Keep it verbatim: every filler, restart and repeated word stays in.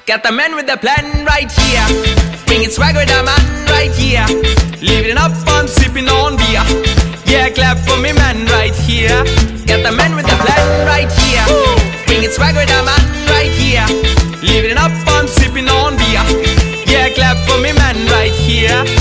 Got the man with the plan right here. Bringing swag with the man right here. Living up on sipping on beer. Yeah, clap for me man right here. Got the man with the plan right here. Bringing swag with the man right here. Living up on sipping on beer. Yeah, clap for me man right here.